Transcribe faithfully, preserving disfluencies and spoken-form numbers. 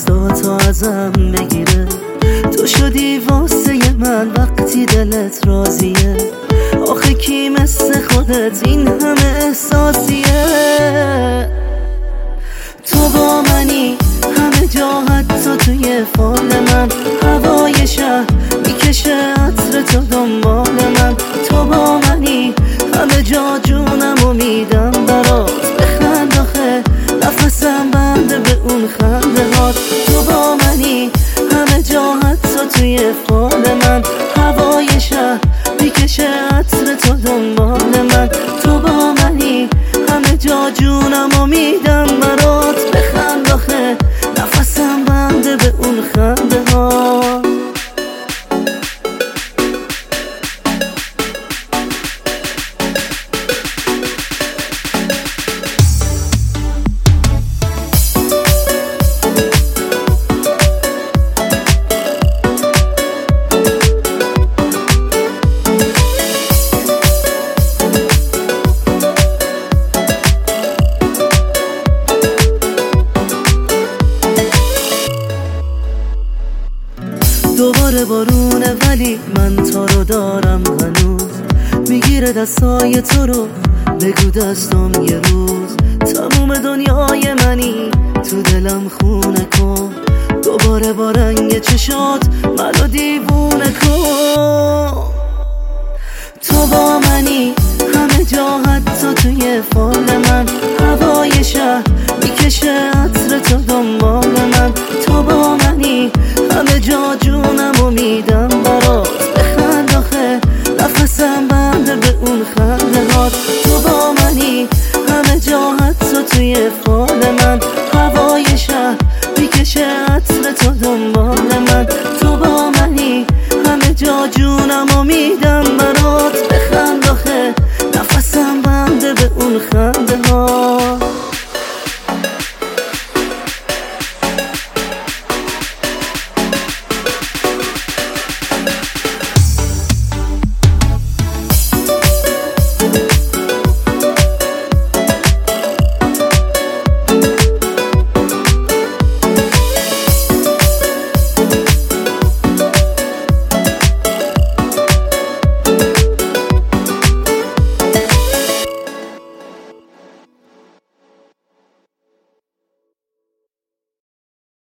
دستاتو ازم بگیره. تو شدی واسه من وقتی دلت راضیه. آخه کی مثل خودت این همه احساسیه؟ تو با منی همه جا، حتی توی فال من. هوای شهر میکشه عطر تو دنبال من. تو با منی همه جا، جونمو میدم برات. بخند آخه نفسم بنده به اون خنده هات. تو با منی همه جا، حتی توی فال من. هوای شهر میکشه عطر تو دنبال من. تو با منی همه جا، جونمو میدم برات. بخند آخه نفسم بنده به اون خنده ها. دوباره بارونه ولی من تو رو دارم هنوز. میگیره دستای تو رو، بگو دستم یه روز. تموم دنیای منی، تو دلم خونه کن. دوباره با رنگ چشات منو دیوونه کن. تو با منی همه جا، حتی توی فال من. هوای شهر میکشه عطر تو دنبال من. تو با منی همه جا، جونمو میدم برات. بخند آخه نفسم بنده به اون خنده هات. تو با منی همه جا، حتی توی فال من. هوای شهر میکشه عطر تو دنبال